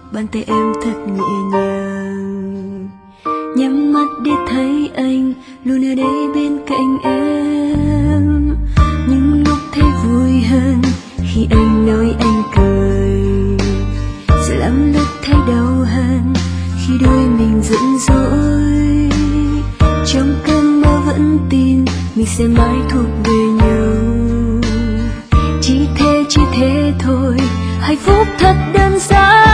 bàn tay em thật nhẹ nhàng. Nhắm mắt để thấy anh luôn ở đây bên cạnh em. Nhưng lúc thấy vui hơn khi anh nói anh cười, sợ lắm lúc thấy đau hơn khi đôi mình giận dỗi. Trong cơn mơ vẫn tin mình sẽ mãi thuộc về nhau. Chỉ thế thôi, hạnh phúc thật đơn giản.